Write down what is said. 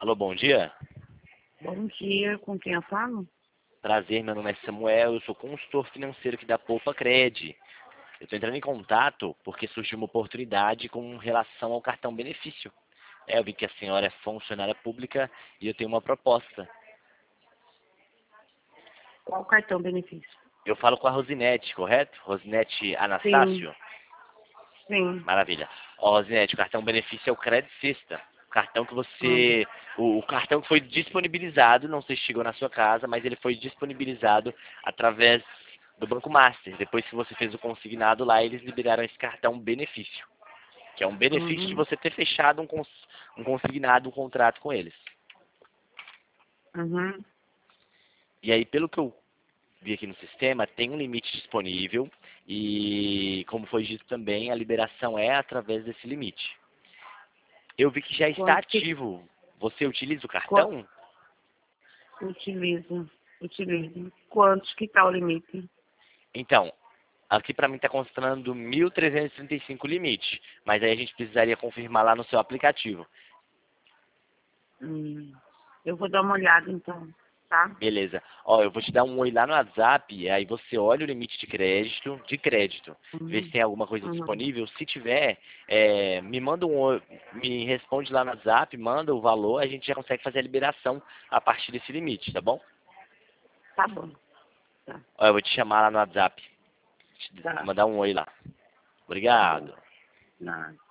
Alô, bom dia. Bom dia, com quem eu falo? Prazer, meu nome é Samuel, eu sou consultor financeiro aqui da Poupa Cred. Eu estou entrando em contato porque surgiu uma oportunidade com relação ao cartão benefício. Eu vi que a senhora é funcionária pública e eu tenho uma proposta. Qual cartão benefício? Eu falo com a Rosinete, correto? Rosinete Sim, Anastácio? sim. Maravilha. Ó, Rosinete, o cartão benefício é o Credicista. O cartão que Hum, você... O cartão que foi disponibilizado, não sei se chegou na sua casa, mas ele foi disponibilizado através do Banco Master. Depois que você fez o consignado lá, eles liberaram esse cartão benefício. Que é um benefício de uhum, você ter fechado um consignado, um contrato com eles. uhum. E aí, pelo que eu vi aqui no sistema, tem um limite disponível e, como foi dito também, a liberação é através desse limite. Eu vi que já está Quanto que ativo. Você utiliza o qua- cartão? utiliza? Utiliza. Quantos que está o limite? Então, aqui para mim está constando 1.335 limite, mas aí a gente precisaria confirmar lá no seu aplicativo. Hum, eu vou dar uma olhada então, tá? Beleza. Ó, eu vou te dar um oi lá no WhatsApp, aí você olha o limite de crédito, vê se Uhum, tem alguma coisa uhum. disponível. Se tiver, me manda um oi, me responde lá no WhatsApp, manda o valor, a gente já consegue fazer a liberação a partir desse limite, tá bom? Tá bom, tá, Ó, eu vou te chamar lá no WhatsApp, tá, mandar um oi lá. tá bom. Obrigado. Nada.